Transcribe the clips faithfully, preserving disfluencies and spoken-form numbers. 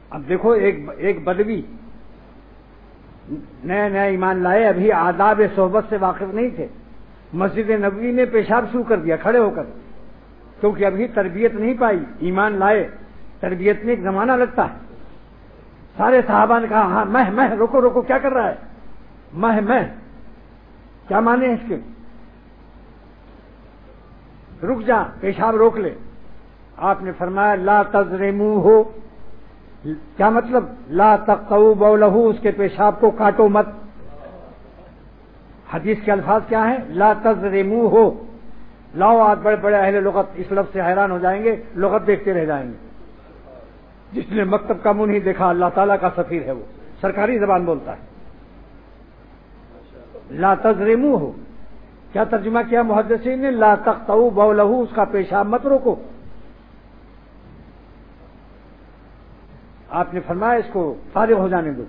اب دیکھو ایک ایک بدوی نئے نئے ایمان لائے، ابھی آداب صحبت سے واقف نہیں تھے، مسجد نبوی میں پیشاب شروع کر دیا کھڑے ہو کر، کیونکہ ابھی تربیت نہیں پائی، ایمان لائے، تربیت میں ایک زمانہ لگتا ہے۔ سارے صحابہ نے کہا ہاں مہ مہ روکو روکو، کیا کر رہا ہے؟ مہ مہ کیا مانے اس کے؟ رک جا، پیشاب روک لے۔ آپ نے فرمایا لا تضرموہ، کیا مطلب؟ لا تقطعوا بولہ، اس کے پیشاب کو کاٹو مت۔ حدیث کے الفاظ کیا ہیں؟ لا تضرموہ۔ لاؤ آج بڑے بڑے اہل لغت اس لفظ سے حیران ہو جائیں گے، لغت دیکھتے رہ جائیں گے۔ جس نے مکتب کا منہ نہیں دیکھا، اللہ تعالیٰ کا سفیر ہے، وہ سرکاری زبان بولتا ہے۔ لا تضرموہ کیا ترجمہ کیا محدثین نے؟ لا تقطعوا بولہ، اس کا پیشاب مت روکو۔ آپ نے فرمایا اس کو فارغ ہو جانے دو۔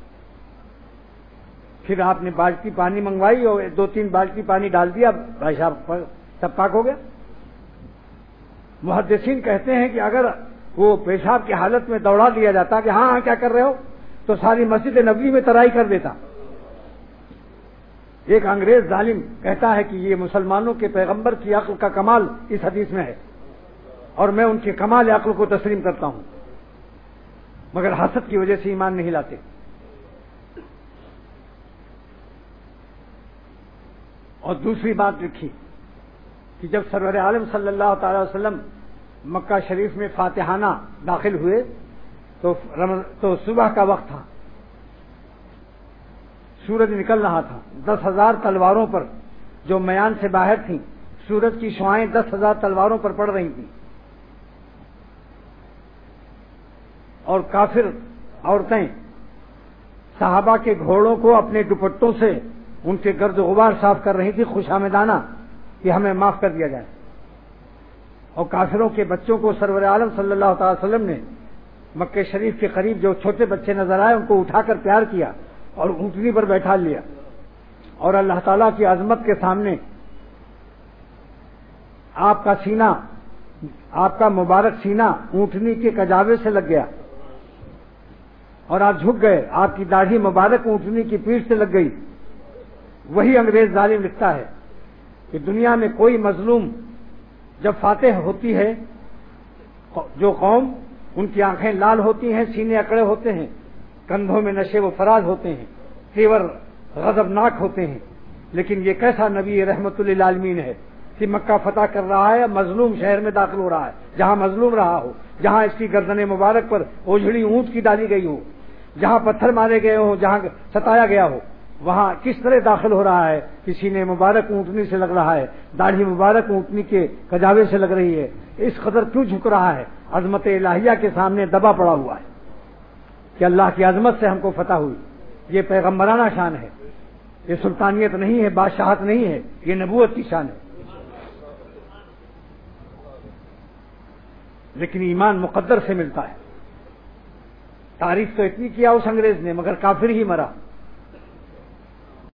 پھر آپ نے بالٹی پانی منگوائی اور دو تین بالٹی پانی ڈال دیا، پیشاب سب پاک ہو گیا۔ محدثین کہتے ہیں کہ اگر وہ پیشاب کی حالت میں دوڑا دیا جاتا کہ ہاں ہاں کیا کر رہے ہو، تو ساری مسجد نبوی میں ترائی کر دیتا۔ ایک انگریز ظالم کہتا ہے کہ یہ مسلمانوں کے پیغمبر کی عقل کا کمال اس حدیث میں ہے، اور میں ان کے کمال عقل کو تسلیم کرتا ہوں، مگر حسد کی وجہ سے ایمان نہیں لاتے۔ اور دوسری بات لکھی کہ جب سرور عالم صلی اللہ تعالی وسلم مکہ شریف میں فاتحانہ داخل ہوئے تو تو صبح کا وقت تھا، سورج نکل رہا تھا، دس ہزار تلواروں پر جو میان سے باہر تھیں، سورج کی شعاعیں دس ہزار تلواروں پر پڑ رہی تھیں، اور کافر عورتیں صحابہ کے گھوڑوں کو اپنے دوپٹوں سے ان کے گرد و غبار صاف کر رہی تھی، خوشامدانہ کہ ہمیں معاف کر دیا جائے۔ اور کافروں کے بچوں کو سرور عالم صلی اللہ تعالی وسلم نے مکہ شریف کے قریب جو چھوٹے بچے نظر آئے ان کو اٹھا کر پیار کیا اور اونٹنی پر بیٹھا لیا، اور اللہ تعالیٰ کی عظمت کے سامنے آپ کا سینہ، آپ کا مبارک سینہ اونٹنی کے کجاوے سے لگ گیا اور آپ جھک گئے، آپ کی داڑھی مبارک اونٹنی کی پیٹھ سے لگ گئی۔ وہی انگریز ظالم لکھتا ہے کہ دنیا میں کوئی مظلوم جب فاتح ہوتی ہے، جو قوم، ان کی آنکھیں لال ہوتی ہیں، سینے اکڑے ہوتے ہیں، کندھوں میں نشے و فراز ہوتے ہیں، تیور غضبناک ہوتے ہیں، لیکن یہ کیسا نبی رحمت للعالمین ہے کہ مکہ فتح کر رہا ہے، مظلوم شہر میں داخل ہو رہا ہے، جہاں مظلوم رہا ہو، جہاں اس کی گردن مبارک پر اوجھڑی اونٹ کی ڈالی گئی ہو، جہاں پتھر مارے گئے ہوں، جہاں ستایا گیا ہو، وہاں کس طرح داخل ہو رہا ہے؟ کسی نے مبارک اونٹنی سے لگ رہا ہے، داڑھی مبارک اونٹنی کے کجاوے سے لگ رہی ہے، اس قدر کیوں جھک رہا ہے؟ عظمت الہیہ کے سامنے دبا پڑا ہوا ہے کہ اللہ کی عظمت سے ہم کو فتح ہوئی۔ یہ پیغمبرانہ شان ہے، یہ سلطانیت نہیں ہے، بادشاہت نہیں ہے، یہ نبوت کی شان ہے۔ لیکن ایمان مقدر سے ملتا ہے۔ تعریف تو اتنی کیا اس انگریز نے، مگر کافر ہی مرا۔